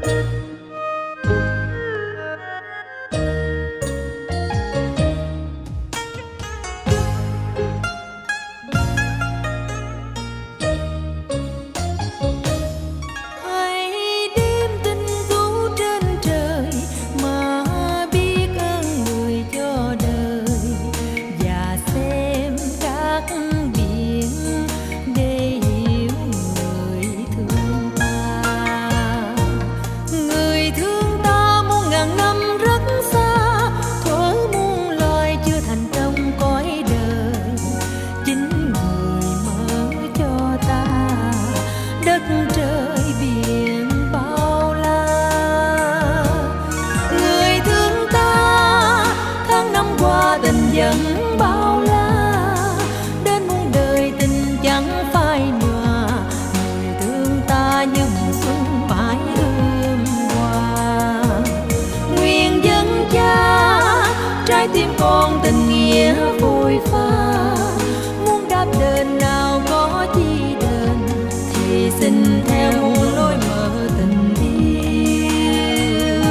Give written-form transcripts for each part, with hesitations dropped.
Vẫn bao la đến muôn đời tình chẳng phai nhòa, người thương ta như mùa xuân mãi ươm hoa. Nguyện dân cha trái tim con tình nghĩa phôi pha, muốn đáp đền nào có chi đền thì xin theo muôn lối mở tình yêu.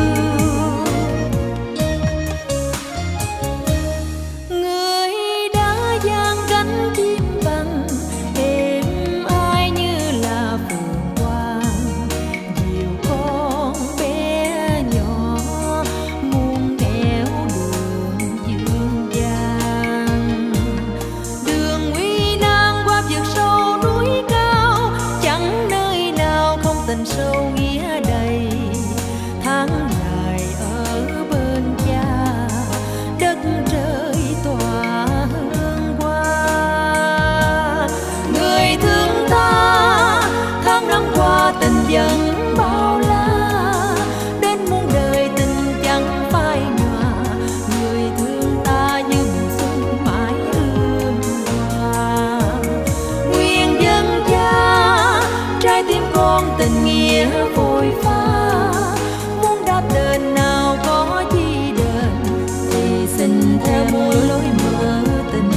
Người đã dang cánh chim bằng êm ai như là vườn hoa, dìu con bé nhỏ muôn nẻo đường dương gian. Đường nguy nan qua vực sâu núi cao, chẳng nơi nào không tình sâu nghĩa đầy. Tháng ngày ở bên cha, đất trời tỏa hương hoa. Người thương ta tháng năm qua tình vẫn bao la, đến muôn đời tình chẳng phai nhòa. Người thương ta như mùa xuân mãi ươm hoa. Nguyện dân cha trái tim con tình nghĩa phôi pha, muốn đáp đền nào có chi đền thì xin theo muôn lối mở tình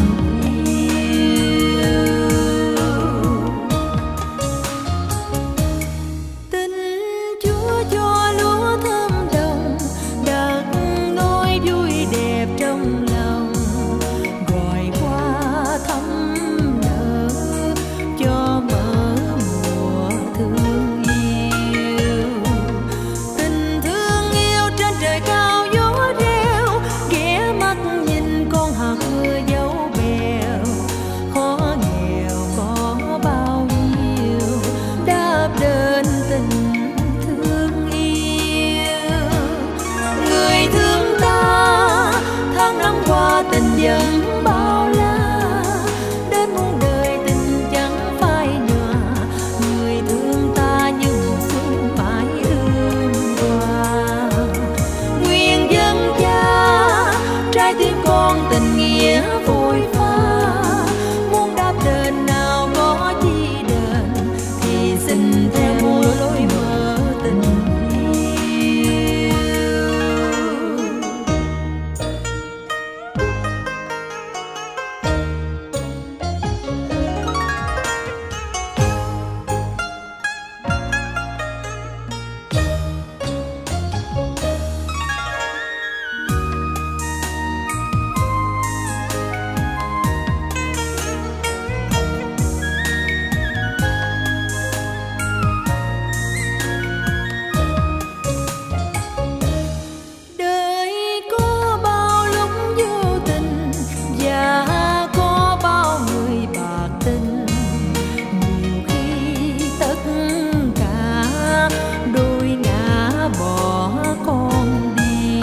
yêu. Tình Chúa cho lúa thơm đồng, đặt nỗi vui đẹp trong lòng, gọi hoa thắm nở cho mở mùa thương yêu. Tình thương yêu trên trời cao gió reo, ghé mắt nhìn con hạt mưa dấu bèo. Khó nghèo có bao nhiêu, đáp đền tình thương yêu. Người thương ta tháng năm qua tình vẫn bao la, đến muôn đời tình chẳng phai nhòa. Người thương ta như mùa xuân mãi ươm hoa. Nguyện dân cha trái tim con tình nghĩa phôi pha, muốn đáp đền nào có chi đền thì xin theo muôn lối mở tình yêu. Đời có bao lúc vô tình và có bao người bạc tình, nhiều khi tất cả đôi ngã bỏ con đi.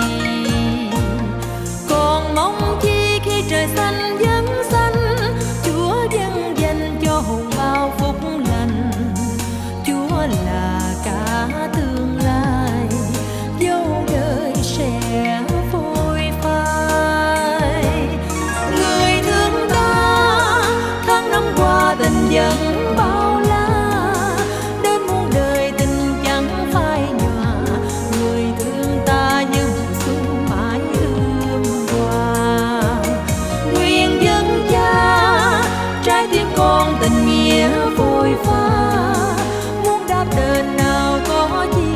Còn mong chi khi trời xanh vẫn xanh, Chúa vẫn dành cho hồn bao phúc lành. Chúa là cả tương lai, dấu đời sẽ phôi phai. Người thương ta tháng năm qua tình vẫn bao la, đến muôn đời tình chẳng phai nhòa. Người thương ta như mùa xuân mãi ươm hoa. Nguyện dân cha trái tim con tình nghĩa phôi pha, muốn đáp đền nào có chi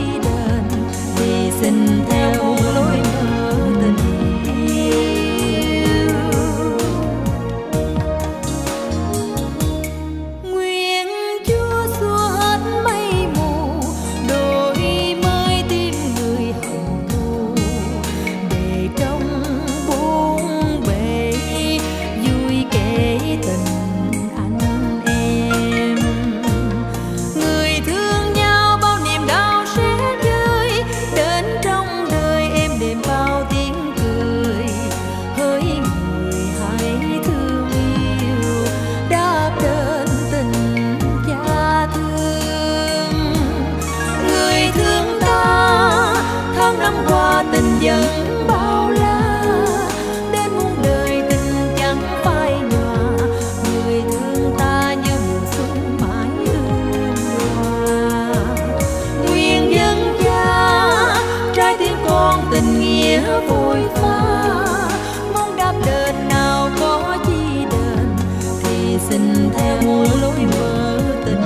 tình nghĩa vội pha. Mong đáp đền nào có chi đền thì xin theo một lối mở tình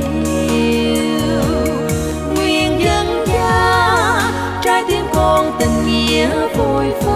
yêu. Nguyện dân cha trái tim con tình nghĩa vội pha.